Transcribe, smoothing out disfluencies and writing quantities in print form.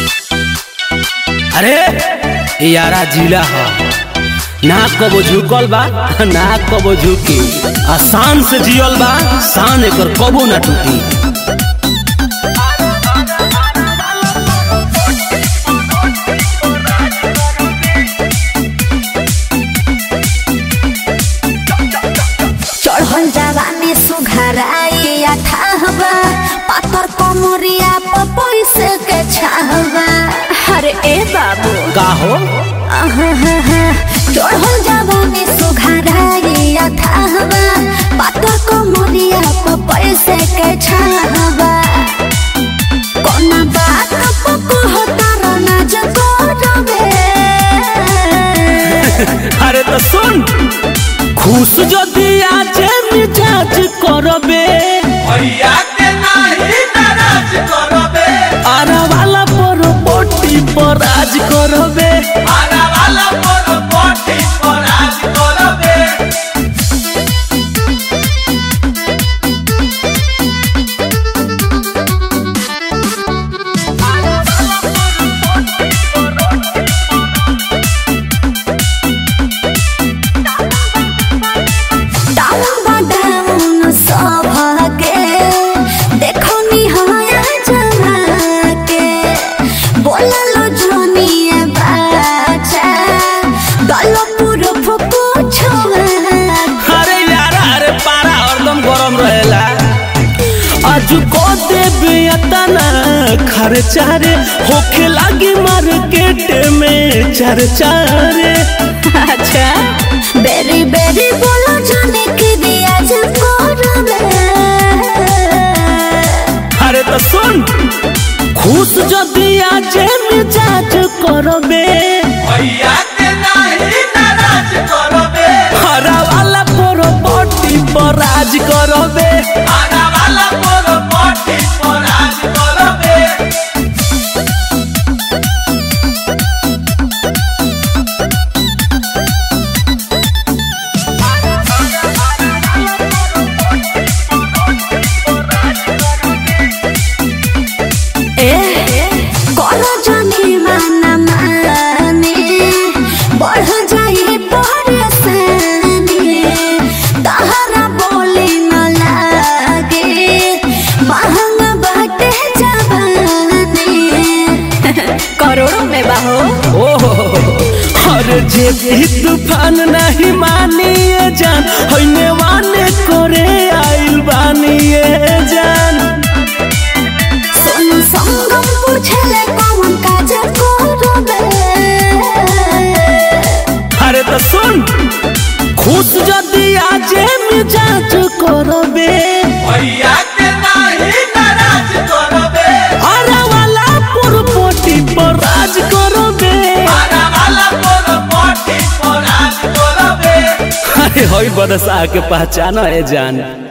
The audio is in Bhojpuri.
अरे यारा जिला ह ना कबो झुकल बा ना कबो झुकी, आसान से जियल बा, शान एकर कबो ना टूटी। चढ़ल जवानी सुघराई अठाहबा, पातर कमरिया पर पैसे के छाहबा। अरे ए बाबू का हो चढ़ल जवानी सुघराई अठाहबा, पातर कमरिया पर पैसे के छाहबा। कोना बात पको तारा नाज करबे। अरे तो सुन, खुश जदि आजे मिजाज करबे, भैया के नाही नाराज करबे, आरा वाला पर पोटी पर राज करबे। आरा वाला पर पोटी पर राज करबे। को देबे अतना खर्चा रे, होखे लागी मार्केट में चर्चा रे। अच्छा बेरी बेरी बोलो जाने के दिया जब करबे। अरे तो सुन, खुश जदि आजे मिजाज करबे, भैया के नाही नाराज करबे, हरा वाला पर पोटी पर राज करबे। आरा वाला पर पोटी पर राज करबे। करोड़ों में बाहो। अरे जे भी तूफान नहीं मानिए जान, होने वाने करे आइल बानिए जान। सोनू संगम पूछले कौन काज करबे। अरे तो सुन, खुश जदि आजे मिजाज करबे, भैया के नाही नाराज करबे, आरा वाला पर पोटी पर राज करबे। आरा वाला पर पोटी पर राज करबे। अरे होई बरसा के पहचान है जान।